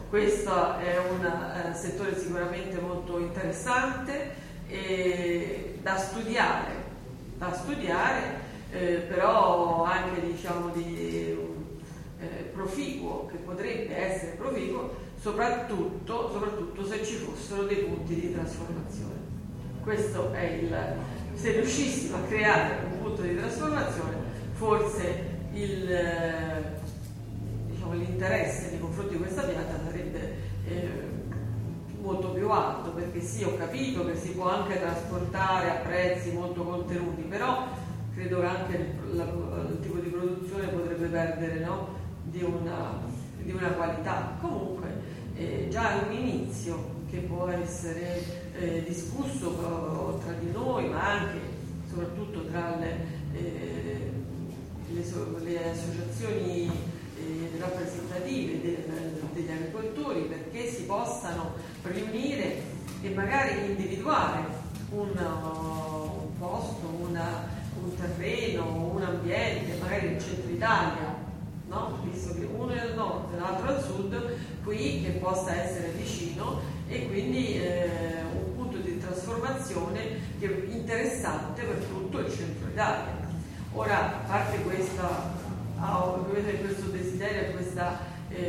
questo è un settore sicuramente molto interessante e da studiare, però anche diciamo di proficuo, che potrebbe essere proficuo, soprattutto se ci fossero dei punti di trasformazione. Questo è se riuscissimo a creare un punto di trasformazione, forse l'interesse nei confronti di questa pianta sarebbe molto più alto, perché sì, ho capito che si può anche trasportare a prezzi molto contenuti, però credo che anche il tipo di produzione potrebbe perdere, no? di una qualità. Comunque già è un inizio che può essere discusso tra di noi, ma anche soprattutto tra le associazioni rappresentative degli agricoltori, perché si possano riunire e magari individuare un posto, un terreno, un ambiente, magari nel centro Italia, no? Visto che uno è al nord e l'altro al sud, qui che possa essere vicino e quindi un punto di trasformazione che è interessante per tutto il centro Italia. Ora, a parte questo desiderio e questa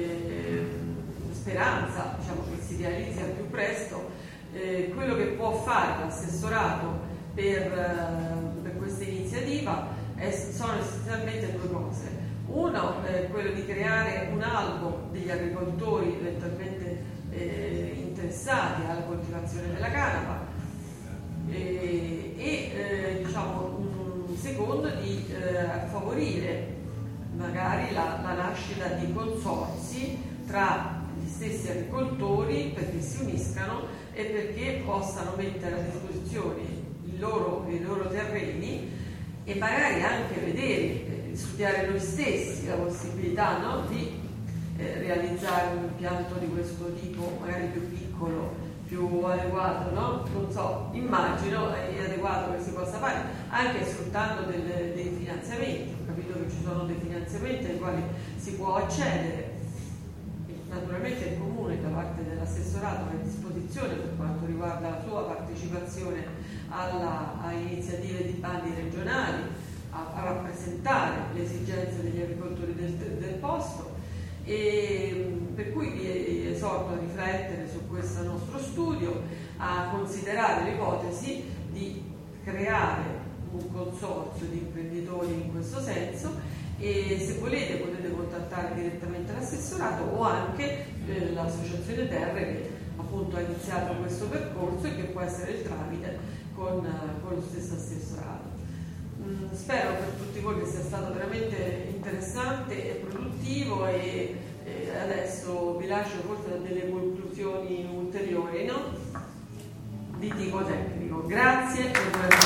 speranza, diciamo, che si realizzi al più presto, quello che può fare l'assessorato per questa iniziativa sono essenzialmente due cose. Uno è quello di creare un albo degli agricoltori eventualmente interessati alla coltivazione della canapa e un secondo di favorire magari la nascita di consorzi tra gli stessi agricoltori, perché si uniscano e perché possano mettere a disposizione i loro terreni e magari anche vedere, studiare noi stessi la possibilità, no? di realizzare un impianto di questo tipo, magari più piccolo, più adeguato, no? Non so, immagino è adeguato che si possa fare anche sfruttando dei finanziamenti. Ho capito che ci sono dei finanziamenti ai quali si può accedere. Naturalmente il Comune, da parte dell'assessorato, è a disposizione per quanto riguarda la sua partecipazione a iniziative di bandi regionali, a rappresentare le esigenze degli agricoltori del posto, e per cui vi esorto a riflettere su questo nostro studio, a considerare l'ipotesi di creare un consorzio di imprenditori in questo senso, e se volete potete contattare direttamente l'assessorato o anche l'associazione Terre, che appunto ha iniziato questo percorso e che può essere il tramite con lo stesso assessorato. Spero per tutti voi che sia stato veramente interessante e produttivo, e adesso vi lascio forse a delle conclusioni ulteriori, no? Di tipo tecnico. Grazie.